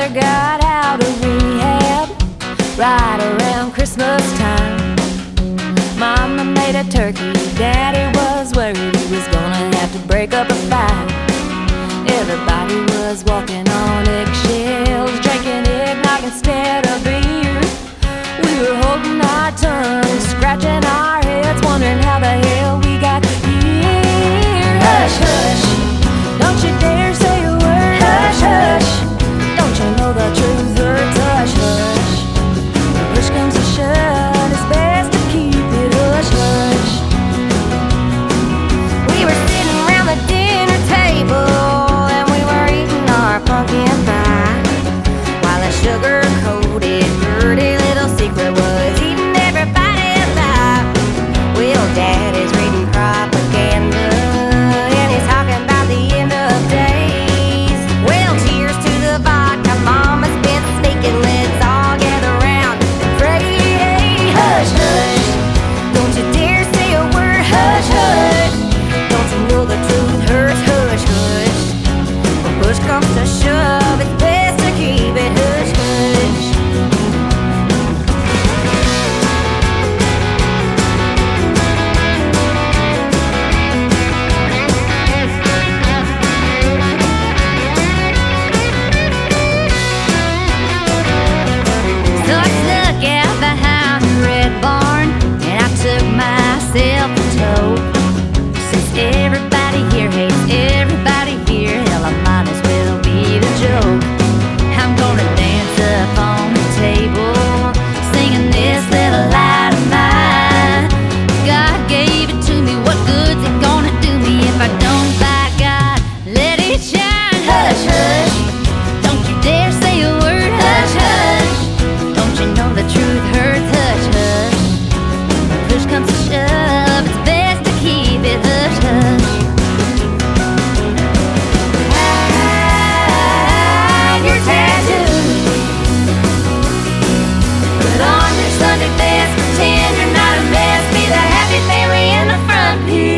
brother got out of rehab right around Christmas time. Mama made a turkey, Daddy was worried he was gonna have to break up a fight. Everybody was walking on eggshells, drinking eggnog instead of beer. We were holding our tongues, scratching our heads, wondering how the hell we got here. Hush, hush, don't you dare say a word. Hush, hush, don't you know the truth hurts. Hush, hush, when push comes to shove, it's best to keep it hush, hush. We were sitting around the dinner table and we were eating our pumpkin pie, while a sugar-coated, dirty little secret was eating everybody alive. Well, Daddy's reading propaganda and he's talking about the end of days. Well, cheers to the vodka, Mama's been sneaking. Let's all gather round and pray. Hush, hush, don't you dare say a word. Hush, hush, don't you know the truth hurts. Hush, hush, when push comes to shove, it's best to keep it hush, hush. So I snuck out behind the red barn and I took myself a toke. Since everybody here hates everybody here, hell, I might as well be the joke. I'm gonna dance up on the table, singing this little light of mine. God gave it to me, what good's it gonna do me if I don't? By God, let it shine. Hush, hush, don't you dare say a word. Hush, hush, don't you know the truth hurts. Hush, hush, when push comes to shove, it's best to keep it hush, hush. Hide your tattoo, put on your Sunday best, pretend you're not a mess, be the happy family in the front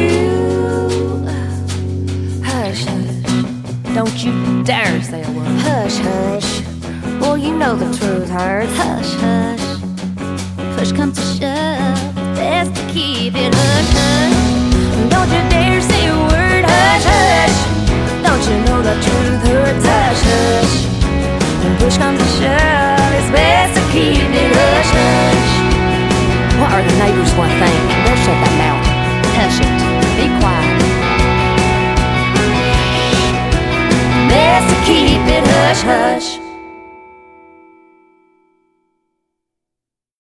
pew. Hush, hush, don't you dare say a word. Hush, hush, well, you know the truth hurts. Hush, hush, push comes to shove, best to keep it hush, hush. Don't you dare say a word. Hush, hush, don't you know the truth hurts. Hush, hush, when push comes to shove, it's best to keep it hush, hush. What are the neighbors gonna think? They'll shut that mouth. Hush it, be quiet. Best to keep it hush, hush.